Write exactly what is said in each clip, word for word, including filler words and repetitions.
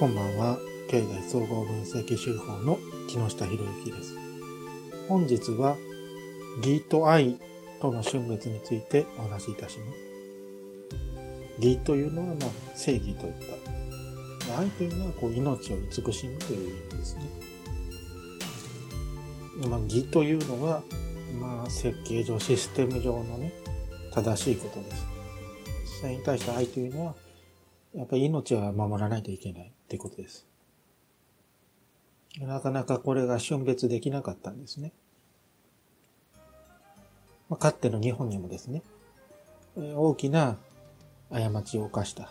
こんばんは。経済総合分析手法の木下博之です。本日は義と愛との春別についてお話しいたします。義というのはまあ正義といった。愛というのはこう命を慈しむという意味ですね。まあ、義というのはまあ設計上システム上のね正しいことです。それに対して愛というのはやっぱり命は守らないといけないってことです。なかなかこれが春別できなかったんですね。まあ、かつての日本にもですね、大きな過ちを犯した、ま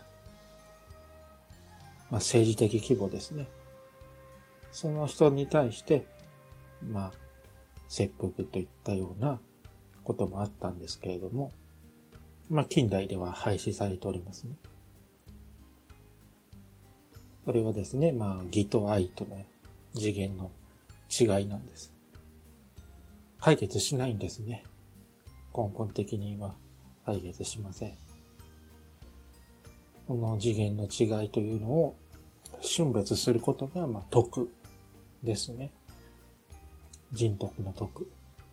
あ、政治的規模ですね。その人に対して、まあ、切腹といったようなこともあったんですけれども、まあ、近代では廃止されておりますね。これはですね、まあ、義と愛との次元の違いなんです。解決しないんですね。根本的には解決しません。この次元の違いというのを春別することが、まあ、徳ですね。人徳の徳。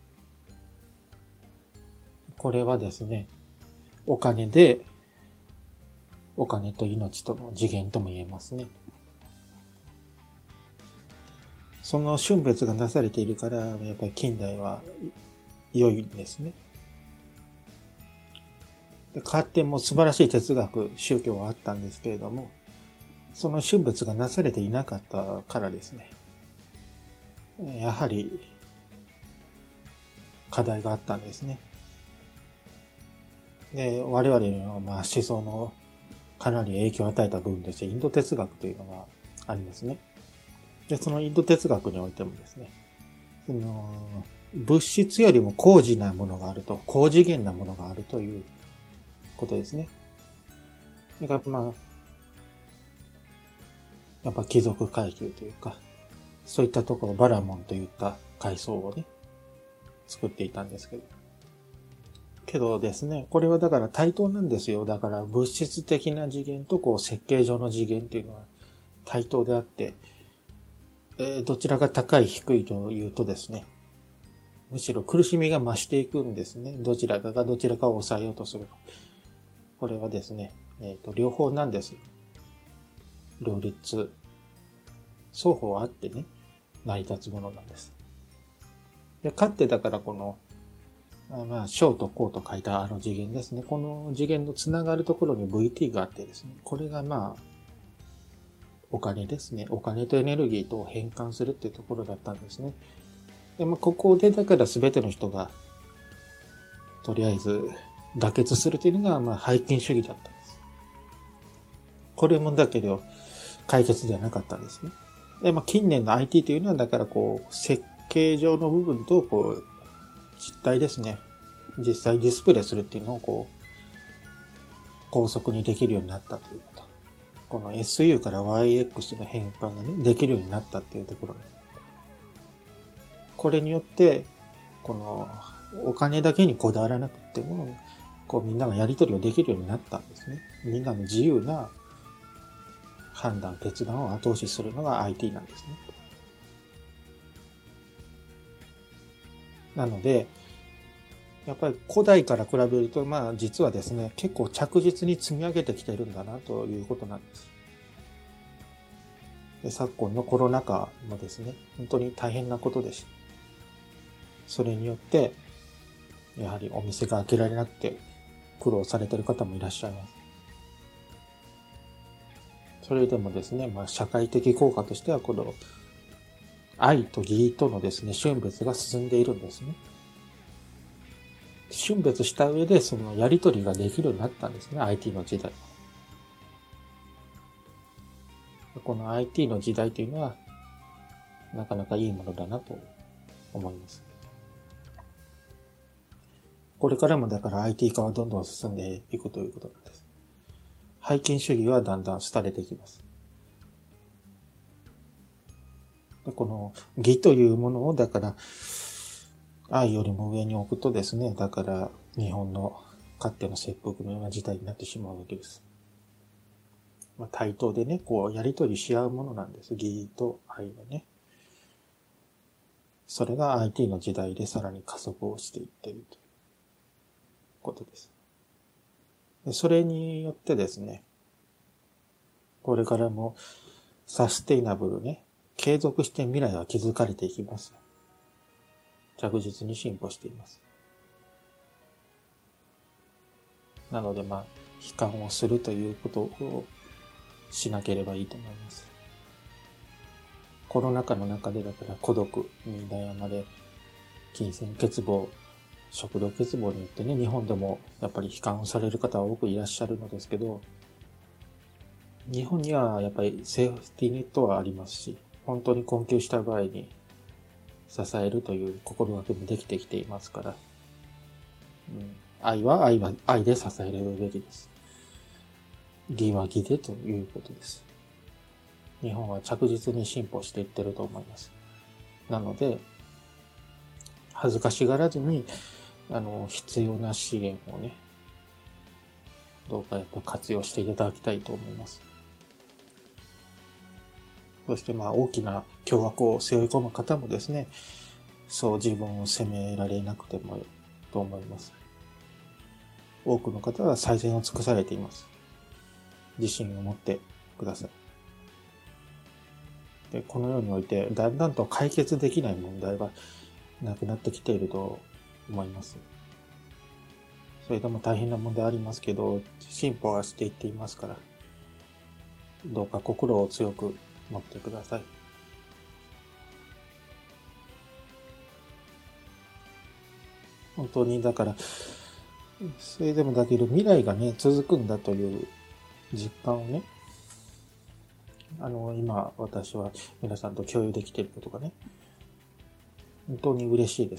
これはですね、お金で、お金と命との次元とも言えますね。その春別がなされているから、やっぱり近代は良いんですね。かっても素晴らしい哲学、宗教はあったんですけれども、その春別がなされていなかったからですね。やはり課題があったんですね。で、我々のまあ思想のかなり影響を与えた部分としてインド哲学というのがありますね。で、そのインド哲学においてもですね、その物質よりも高次なものがあると、高次元なものがあるということですね。だからまあ、やっぱ貴族階級というか、そういったところ、バラモンといった階層をね、作っていたんですけど。けどですね、これはだから対等なんですよ。だから物質的な次元とこう設計上の次元っていうのは対等であって、えー、どちらが高い低いというとですね、むしろ苦しみが増していくんですね。どちらかがどちらかを抑えようとする。これはですね、えっと、両方なんです。両立。双方あってね、成り立つものなんです。で、かってだからこの、まあ、小と高と書いたあの次元ですね。この次元のつながるところに ブイティー があってですね。これがまあ、お金ですね。お金とエネルギーと変換するっていうところだったんですね。で、まあ、ここでだから全ての人が、とりあえず妥結するというのが、まあ、拝金主義だったんです。これもだけど、解決ではなかったんですね。で、まあ、近年の アイティー というのは、だからこう、設計上の部分と、こう、実体ですね。実際ディスプレイするっていうのをこう、高速にできるようになったということ。この エスユー から ワイエックス の変換がね、できるようになったっていうところ。これによって、この、お金だけにこだわらなくても、こうみんながやり取りをできるようになったんですね。みんなの自由な判断、決断を後押しするのが アイティー なんですね。なので、やっぱり古代から比べると、まあ実はですね、結構着実に積み上げてきてるんだなということなんです。で、昨今のコロナ禍もですね、本当に大変なことです。それによって、やはりお店が開けられなくて苦労されている方もいらっしゃいます。それでもですね、まあ社会的効果としては、この愛と義とのですね、春別が進んでいるんですね。春別した上でそのやり取りができるようになったんですね、アイティー の時代。この アイティー の時代というのは、なかなかいいものだなと思います。これからもだから アイティー 化はどんどん進んでいくということなんです。拝金主義はだんだん廃れていきます。この義というものをだから愛よりも上に置くとですね、だから日本のかつての切腹のような事態になってしまうわけです。 まあ、対等でね、こう、やり取りし合うものなんです。義と愛はね。それが アイティー の時代でさらに加速をしていっているということです。でそれによってですね、これからもサステイナブルね、継続して未来は築かれていきます。着実に進歩しています。なのでまあ、悲観をするということをしなければいいと思います。コロナ禍の中でだから孤独に悩まれ、金銭欠乏、食料欠乏によってね、日本でもやっぱり悲観をされる方は多くいらっしゃるのですけど、日本にはやっぱりセーフティーネットはありますし、本当に困窮した場合に支えるという心がけもできてきていますから、うん、愛は愛は愛で支えるべきです。義は義でということです。日本は着実に進歩していってると思います。なので、恥ずかしがらずに、あの、必要な支援をね、どうかやっぱ活用していただきたいと思います。そしてまあ大きな凶悪を背負い込む方もですね、そう自分を責められなくてもいいと思います。多くの方は最善を尽くされています。自信を持ってください。で、このようにおいて、だんだんと解決できない問題がなくなってきていると思います。それでも大変な問題ありますけど、進歩はしていっていますから、どうか心を強く持ってください。本当にだから、それでもだけど未来がね、続くんだという実感をね、あの、今私は皆さんと共有できていることがね、本当に嬉しいです。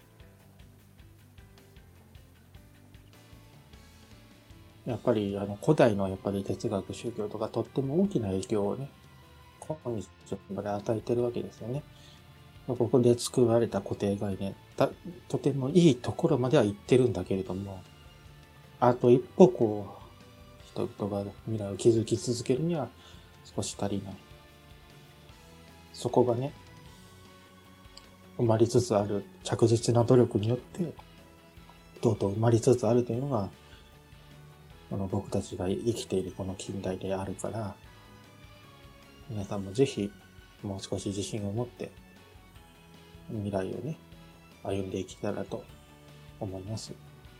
やっぱりあの古代のやっぱり哲学宗教とかとっても大きな影響をね、今日まで与えてるわけですよね。ここで作られた固定概念、とてもいいところまでは行ってるんだけれども、あと一歩こう、人々が未来を築き続けるには少し足りない。そこがね、埋まりつつある着実な努力によって、とうとう埋まりつつあるというのが、この僕たちが生きているこの近代であるから、皆さんもぜひもう少し自信を持って未来をね、歩んでいけたらと思います。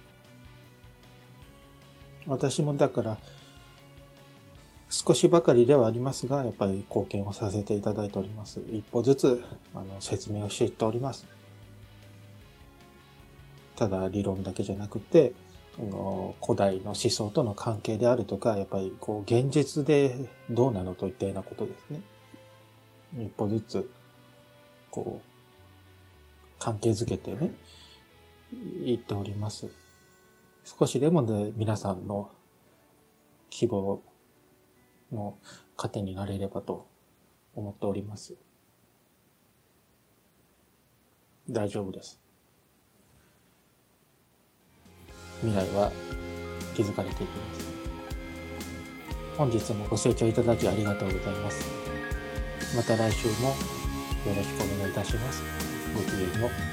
私もだから少しばかりではありますが、やっぱり貢献をさせていただいております。一歩ずつあの説明をしていっております。ただ理論だけじゃなくて、あの古代の思想との関係であるとか、やっぱりこう現実でどうなのといったようなことですね。一歩ずつこう関係づけてね、言っております。少しでもね、皆さんの希望の糧になれればと思っております。大丈夫です。未来は築かれていきます。本日もご清聴いただきありがとうございます。また来週もよろしくお願いいたします。ごきげんよう。